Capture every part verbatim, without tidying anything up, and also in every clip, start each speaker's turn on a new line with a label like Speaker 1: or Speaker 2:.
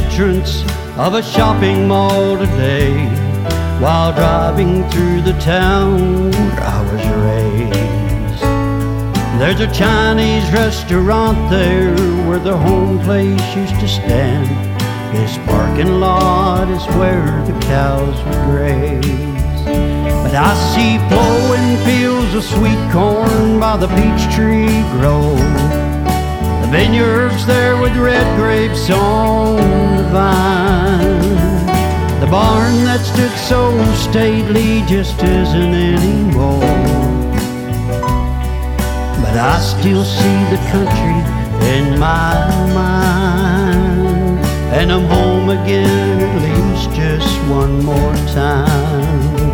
Speaker 1: entrance of a shopping mall today, while driving through the town where I was raised. There's a Chinese restaurant there where the home place used to stand. This parking lot is where the cows would graze. But I see flowing fields of sweet corn by the peach tree grove, the vineyards there with red grapes on the vine. The barn that stood so stately just isn't anymore, but I still see the country in my mind, and I'm home again at least just one more time.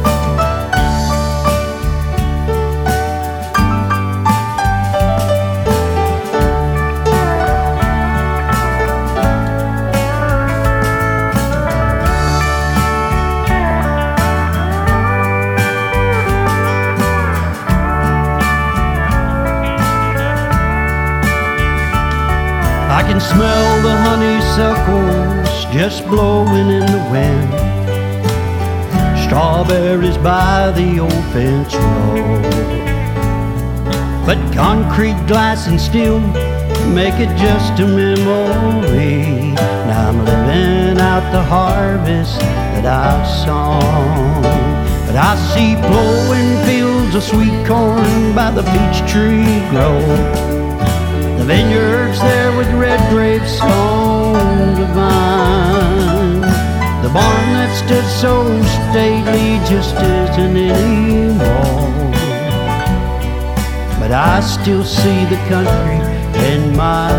Speaker 1: I can smell the honeysuckles just blowing in the wind, strawberries by the old fence road. But concrete, glass, and steel make it just a memory. Now I'm living out the harvest that I've sown. But I see flowing fields of sweet corn by the peach tree grove, the vineyards there with red grapes on the vine. The barn that stood so stately just isn't anymore, but I still see the country in my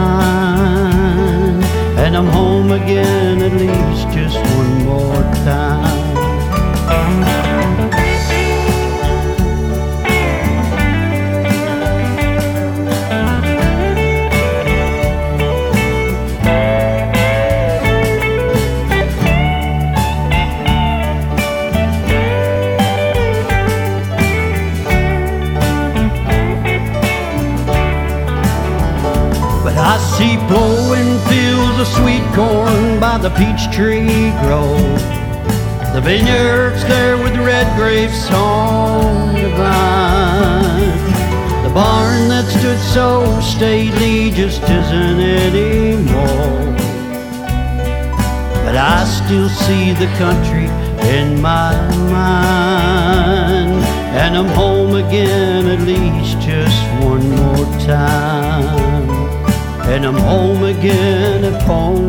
Speaker 1: mind, and I'm home again at least just one more time. I see flowing fields of sweet corn by the peach tree grove, the vineyards there with red grapes on the vine. The barn that stood so stately just isn't anymore, but I still see the country in my mind, and I'm home again at least just one more time. And I'm home again at home